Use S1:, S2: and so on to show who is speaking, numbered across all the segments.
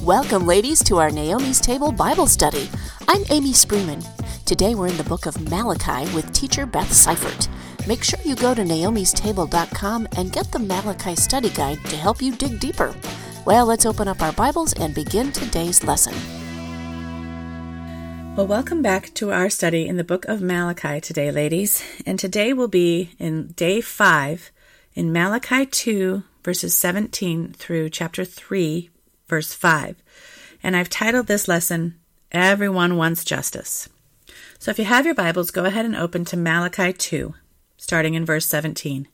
S1: Welcome, ladies, to our Naomi's Table Bible study. I'm Amy Spreeman. Today we're in the book of Malachi with teacher Beth Seifert. Make sure you go to naomistable.com and get the Malachi study guide to help you dig deeper. Well, let's open up our Bibles and begin today's lesson.
S2: Well, welcome back to our study in the book of Malachi today, ladies. And today we'll be in day 5 in Malachi 2, verses 17 through chapter 3, verse 5. And I've titled this lesson, Everyone Wants Justice. So if you have your Bibles, go ahead and open to Malachi 2, starting in verse 17.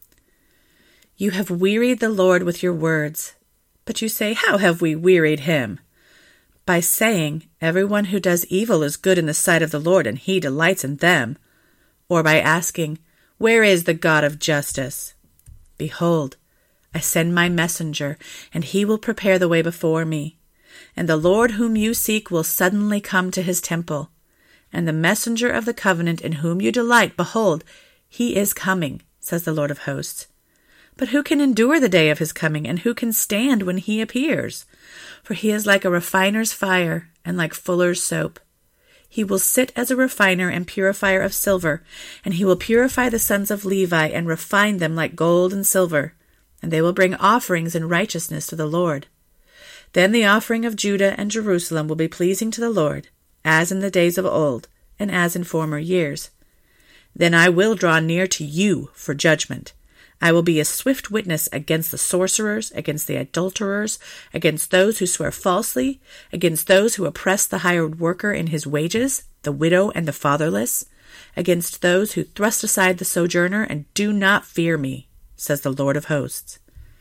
S2: You have wearied the Lord with your words, but you say, how have we wearied him? By saying, everyone who does evil is good in the sight of the Lord, and he delights in them. Or by asking, where is the God of justice? Behold, I send my messenger, and he will prepare the way before me. And the Lord whom you seek will suddenly come to his temple. And the messenger of the covenant in whom you delight, behold, he is coming, says the Lord of hosts. But who can endure the day of his coming, and who can stand when he appears? For he is like a refiner's fire, and like fuller's soap. He will sit as a refiner and purifier of silver, and he will purify the sons of Levi, and refine them like gold and silver. And they will bring offerings in righteousness to the Lord. Then the offering of Judah and Jerusalem will be pleasing to the Lord, as in the days of old, and as in former years. Then I will draw near to you for judgment. I will be a swift witness against the sorcerers, against the adulterers, against those who swear falsely, against those who oppress the hired worker in his wages, the widow and the fatherless, against those who thrust aside the sojourner and do not fear me, says the Lord of hosts.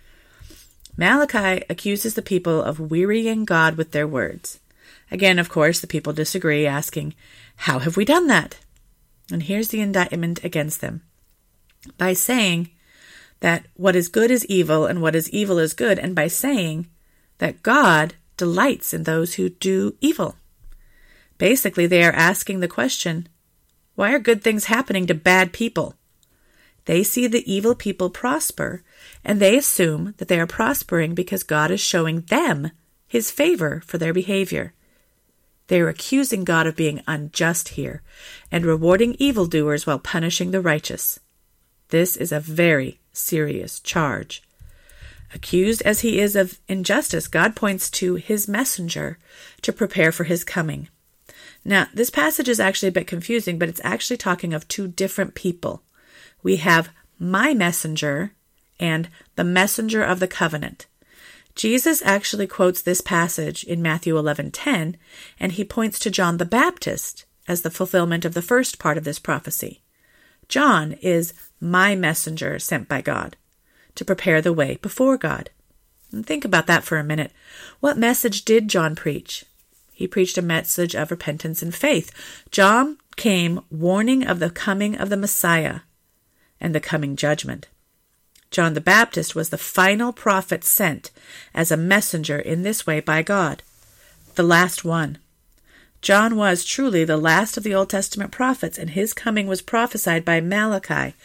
S2: Malachi accuses the people of wearying God with their words. Again, of course, the people disagree, asking, how have we done that? And here's the indictment against them. By saying that what is good is evil and what is evil is good, and by saying that God delights in those who do evil. Basically, they are asking the question, why are good things happening to bad people? They see the evil people prosper, and they assume that they are prospering because God is showing them his favor for their behavior. They are accusing God of being unjust here and rewarding evildoers while punishing the righteous. This is a very serious charge. Accused as he is of injustice, God points to his messenger to prepare for his coming. Now, this passage is actually a bit confusing, but it's actually talking of two different people. We have my messenger and the messenger of the covenant. Jesus actually quotes this passage in Matthew 11:10, and he points to John the Baptist as the fulfillment of the first part of this prophecy. John is my messenger sent by God to prepare the way before God. And think about that for a minute. What message did John preach? He preached a message of repentance and faith. John came warning of the coming of the Messiah and the coming judgment. John the Baptist was the final prophet sent as a messenger in this way by God, the last one. John was truly the last of the Old Testament prophets, and his coming was prophesied by Malachi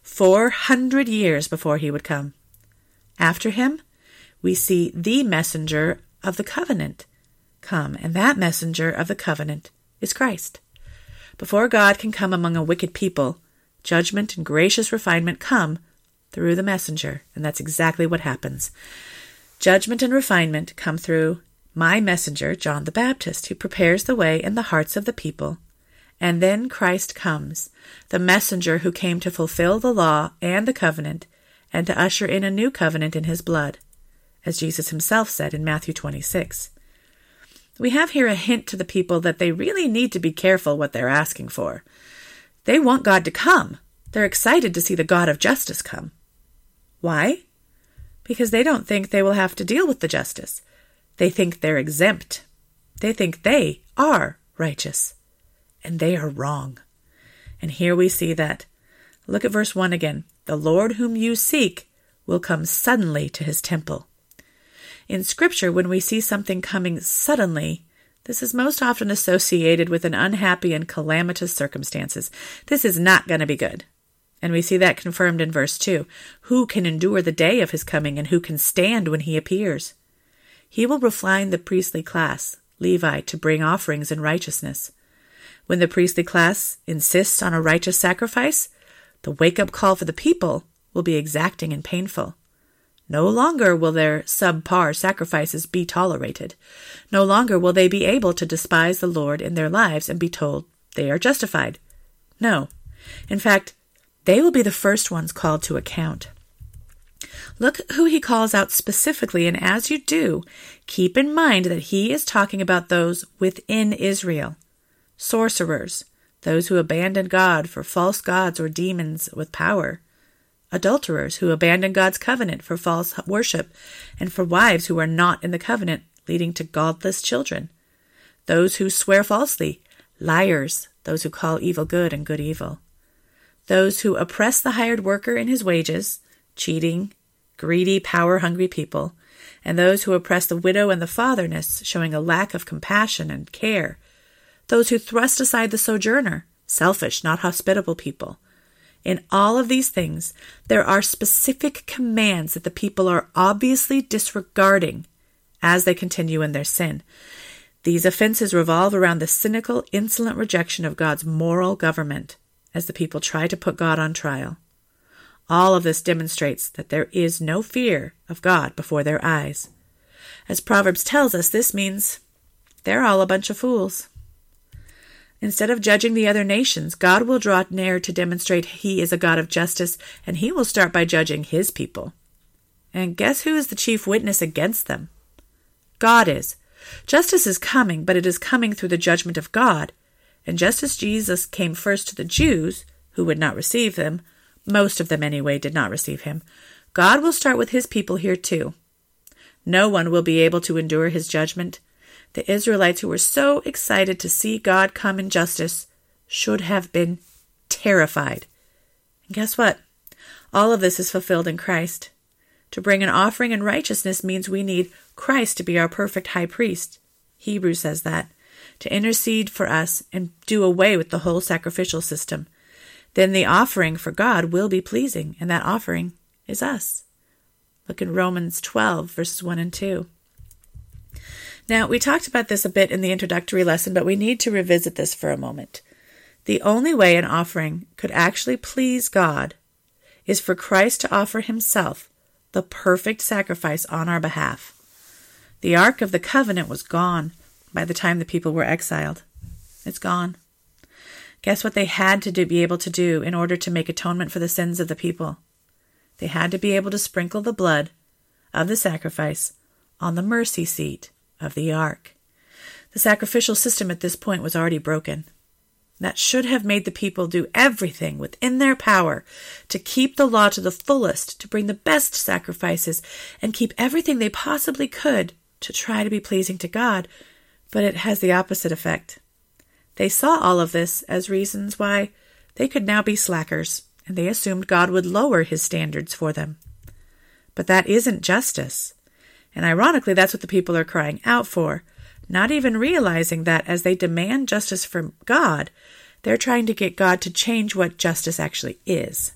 S2: 400 years before he would come. After him, we see the messenger of the covenant come, and that messenger of the covenant is Christ. Before God can come among a wicked people, judgment and gracious refinement come through the messenger, and that's exactly what happens. Judgment and refinement come through my messenger, John the Baptist, who prepares the way in the hearts of the people. And then Christ comes, the messenger who came to fulfill the law and the covenant, and to usher in a new covenant in his blood, as Jesus himself said in Matthew 26. We have here a hint to the people that they really need to be careful what they're asking for. They want God to come. They're excited to see the God of justice come. Why? Because they don't think they will have to deal with the justice. They think they're exempt. They think they are righteous. And they are wrong. And here we see that. Look at verse 1 again. The Lord whom you seek will come suddenly to his temple. In Scripture, when we see something coming suddenly, this is most often associated with an unhappy and calamitous circumstances. This is not going to be good. And we see that confirmed in verse 2. Who can endure the day of his coming, and who can stand when he appears? He will refine the priestly class, Levi, to bring offerings in righteousness. When the priestly class insists on a righteous sacrifice, the wake-up call for the people will be exacting and painful. No longer will their subpar sacrifices be tolerated. No longer will they be able to despise the Lord in their lives and be told they are justified. No. In fact, they will be the first ones called to account. Look who he calls out specifically, and as you do, keep in mind that he is talking about those within Israel. Sorcerers, those who abandon God for false gods or demons with power. Adulterers who abandon God's covenant for false worship, and for wives who are not in the covenant, leading to godless children. Those who swear falsely, liars, those who call evil good and good evil. Those who oppress the hired worker in his wages, cheating, greedy, power-hungry people, and those who oppress the widow and the fatherless, showing a lack of compassion and care. Those who thrust aside the sojourner, selfish, not hospitable people. In all of these things, there are specific commands that the people are obviously disregarding as they continue in their sin. These offenses revolve around the cynical, insolent rejection of God's moral government as the people try to put God on trial. All of this demonstrates that there is no fear of God before their eyes. As Proverbs tells us, this means they're all a bunch of fools. Instead of judging the other nations, God will draw near to demonstrate he is a God of justice, and he will start by judging his people. And guess who is the chief witness against them? God is. Justice is coming, but it is coming through the judgment of God. And just as Jesus came first to the Jews, who would not receive him, most of them anyway did not receive him, God will start with his people here too. No one will be able to endure his judgment. The Israelites who were so excited to see God come in justice should have been terrified. And guess what? All of this is fulfilled in Christ. To bring an offering in righteousness means we need Christ to be our perfect high priest. Hebrews says that. To intercede for us and do away with the whole sacrificial system. Then the offering for God will be pleasing, and that offering is us. Look in Romans 12, verses 1 and 2. Now, we talked about this a bit in the introductory lesson, but we need to revisit this for a moment. The only way an offering could actually please God is for Christ to offer himself the perfect sacrifice on our behalf. The Ark of the Covenant was gone by the time the people were exiled. It's gone. Guess what they had to be able to do in order to make atonement for the sins of the people? They had to be able to sprinkle the blood of the sacrifice on the mercy seat of the ark. The sacrificial system at this point was already broken. That should have made the people do everything within their power to keep the law to the fullest, to bring the best sacrifices, and keep everything they possibly could to try to be pleasing to God, but it has the opposite effect. They saw all of this as reasons why they could now be slackers, and they assumed God would lower his standards for them. But that isn't justice. And ironically, that's what the people are crying out for, not even realizing that as they demand justice from God, they're trying to get God to change what justice actually is.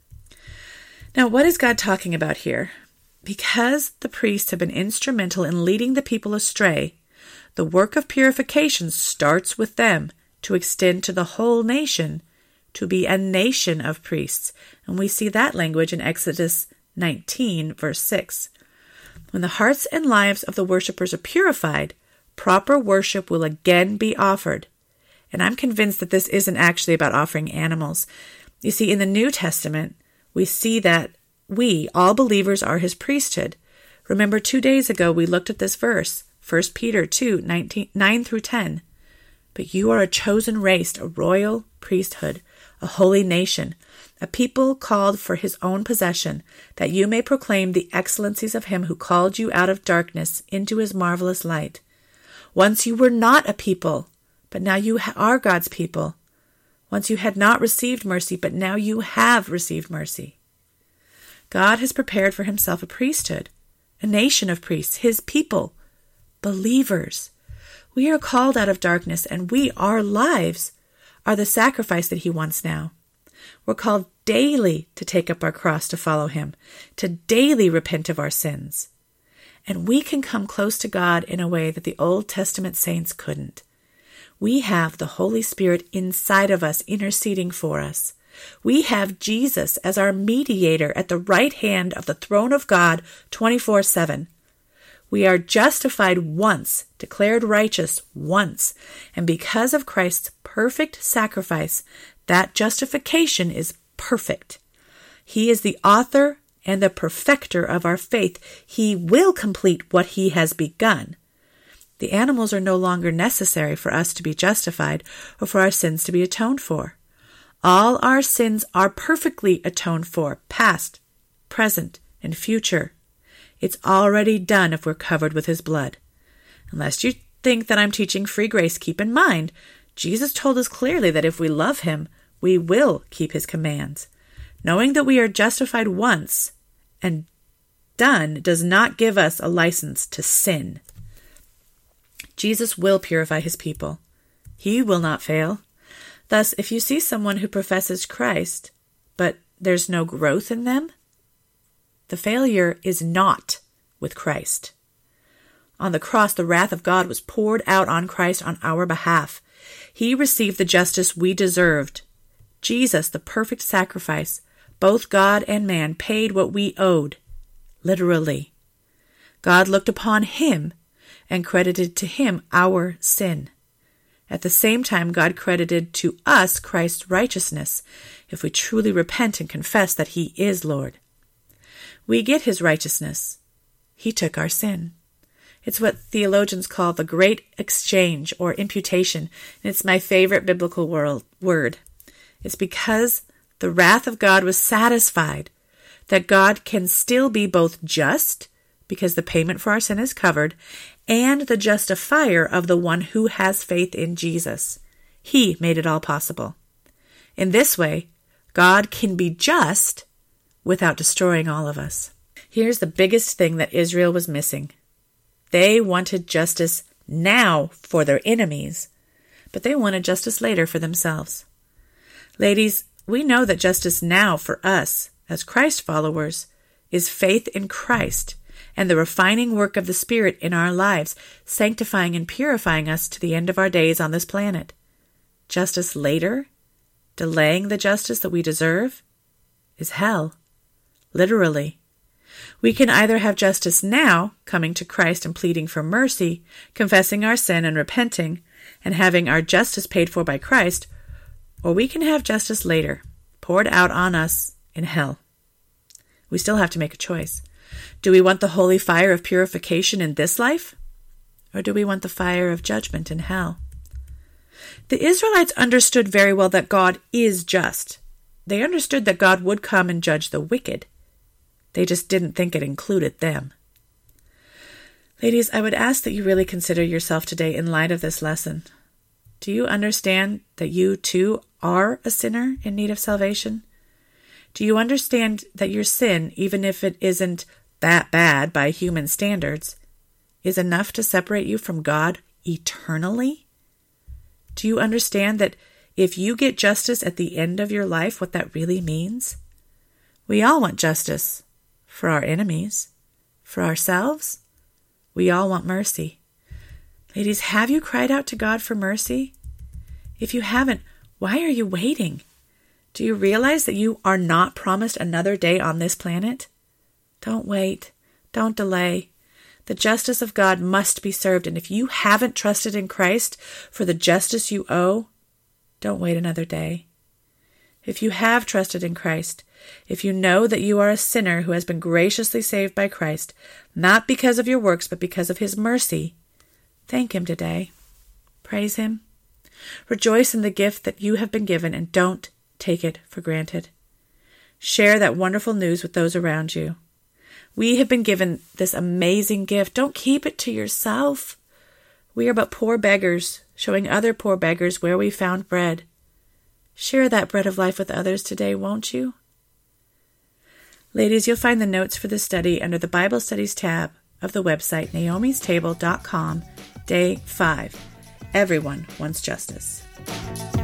S2: Now, what is God talking about here? Because the priests have been instrumental in leading the people astray, the work of purification starts with them to extend to the whole nation, to be a nation of priests. And we see that language in Exodus 19, verse 6. When the hearts and lives of the worshipers are purified, proper worship will again be offered. And I'm convinced that this isn't actually about offering animals. You see, in the New Testament, we see that we, all believers, are his priesthood. Remember, 2 days ago we looked at this verse, 1 Peter 2, 9 through 10. But you are a chosen race, a royal priesthood, a holy nation, a people called for his own possession, that you may proclaim the excellencies of him who called you out of darkness into his marvelous light. Once you were not a people, but now you are God's people. Once you had not received mercy, but now you have received mercy. God has prepared for himself a priesthood, a nation of priests, his people, believers. We are called out of darkness, and our lives are the sacrifice that he wants now. We're called daily to take up our cross to follow him, to daily repent of our sins. and we can come close to God in a way that the Old Testament saints couldn't. We have the Holy Spirit inside of us interceding for us. We have Jesus as our mediator at the right hand of the throne of God 24/7. We are justified once, declared righteous once, and because of Christ's perfect sacrifice, that justification is perfect. He is the author and the perfecter of our faith. He will complete what he has begun. The animals are no longer necessary for us to be justified or for our sins to be atoned for. All our sins are perfectly atoned for, past, present, and future. It's already done if we're covered with his blood. Unless you think that I'm teaching free grace, keep in mind, Jesus told us clearly that if we love him, we will keep his commands. Knowing that we are justified once and done does not give us a license to sin. Jesus will purify his people. He will not fail. Thus, if you see someone who professes Christ, but there's no growth in them, the failure is not with Christ. On the cross, the wrath of God was poured out on Christ on our behalf. He received the justice we deserved. Jesus, the perfect sacrifice, both God and man, paid what we owed, literally. God looked upon him and credited to him our sin. At the same time, God credited to us Christ's righteousness, if we truly repent and confess that he is Lord. We get his righteousness. He took our sin. It's what theologians call the great exchange or imputation, and it's my favorite biblical word. It's because the wrath of God was satisfied that God can still be both just, because the payment for our sin is covered, and the justifier of the one who has faith in Jesus. He made it all possible. In this way, God can be just without destroying all of us. Here's the biggest thing that Israel was missing. They wanted justice now for their enemies, but they wanted justice later for themselves. Ladies, we know that justice now for us, as Christ followers, is faith in Christ and the refining work of the Spirit in our lives, sanctifying and purifying us to the end of our days on this planet. Justice later, delaying the justice that we deserve, is hell. Literally. We can either have justice now, coming to Christ and pleading for mercy, confessing our sin and repenting, and having our justice paid for by Christ, or we can have justice later, poured out on us in hell. We still have to make a choice. Do we want the holy fire of purification in this life, or do we want the fire of judgment in hell? The Israelites understood very well that God is just. They understood that God would come and judge the wicked. They just didn't think it included them. Ladies, I would ask that you really consider yourself today in light of this lesson. Do you understand that you too are a sinner in need of salvation? Do you understand that your sin, even if it isn't that bad by human standards, is enough to separate you from God eternally? Do you understand that if you get justice at the end of your life, what that really means? We all want justice. For our enemies, for ourselves, we all want mercy. Ladies, have you cried out to God for mercy? If you haven't, why are you waiting? Do you realize that you are not promised another day on this planet? Don't wait. Don't delay. The justice of God must be served, and if you haven't trusted in Christ for the justice you owe, don't wait another day. If you have trusted in Christ, if you know that you are a sinner who has been graciously saved by Christ, not because of your works, but because of his mercy, thank him today. Praise him. Rejoice in the gift that you have been given and don't take it for granted. Share that wonderful news with those around you. We have been given this amazing gift. Don't keep it to yourself. We are but poor beggars, showing other poor beggars where we found bread. Share that bread of life with others today, won't you? Ladies, you'll find the notes for the study under the Bible Studies tab of the website naomistable.com, Day 5. Everyone wants justice.